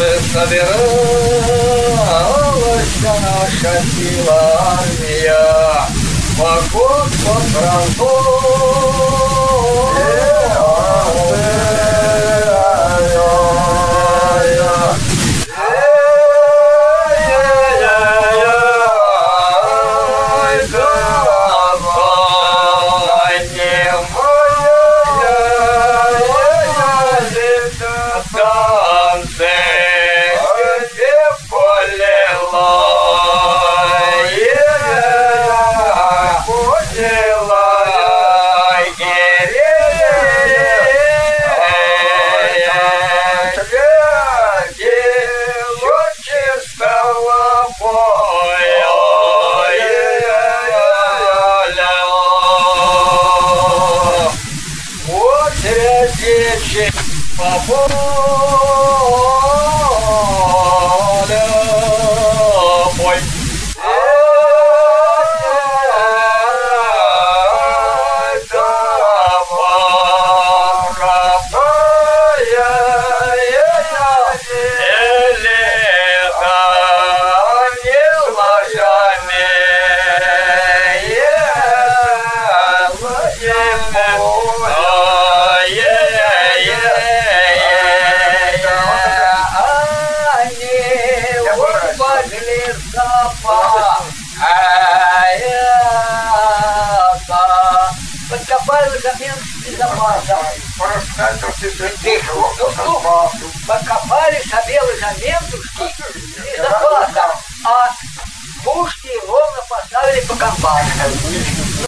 Собиралась наша сила армия, поход по по полю мой. Подкопали ложемент безопасно. Подкопали себе ложементушки безопасно, а пушки ровно поставили по компании.